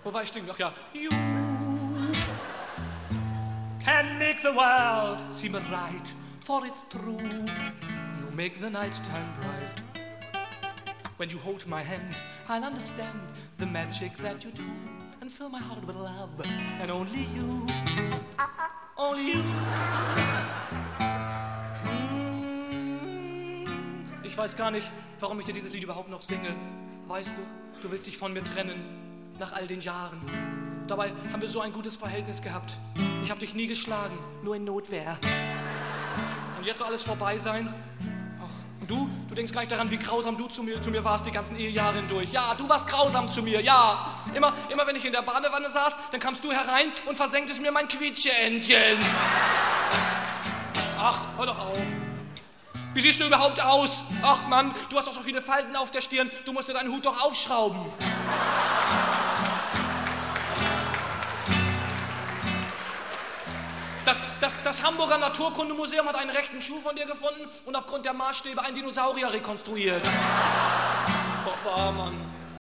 Wo war ich denn? Ach ja. You can make the world seem right, for it's true. You make the night time bright. When you hold my hand, I'll understand the magic that you do and fill my heart with love. And only you, only you. Ich weiß gar nicht, warum ich dir dieses Lied überhaupt noch singe. Weißt du, du willst dich von mir trennen, nach all den Jahren. Dabei haben wir so ein gutes Verhältnis gehabt. Ich habe dich nie geschlagen, nur in Notwehr. Und jetzt soll alles vorbei sein? Ach, und du denkst gar nicht daran, wie grausam du zu mir warst die ganzen Ehejahre hindurch. Ja, du warst grausam zu mir, ja. Immer wenn ich in der Badewanne saß, dann kamst du herein und versenktest mir mein Quietscheentchen. Ach, hör doch auf. Wie siehst du überhaupt aus? Ach Mann, du hast doch so viele Falten auf der Stirn, du musst dir deinen Hut doch aufschrauben. Das Hamburger Naturkundemuseum hat einen rechten Schuh von dir gefunden und aufgrund der Maßstäbe einen Dinosaurier rekonstruiert. Mann.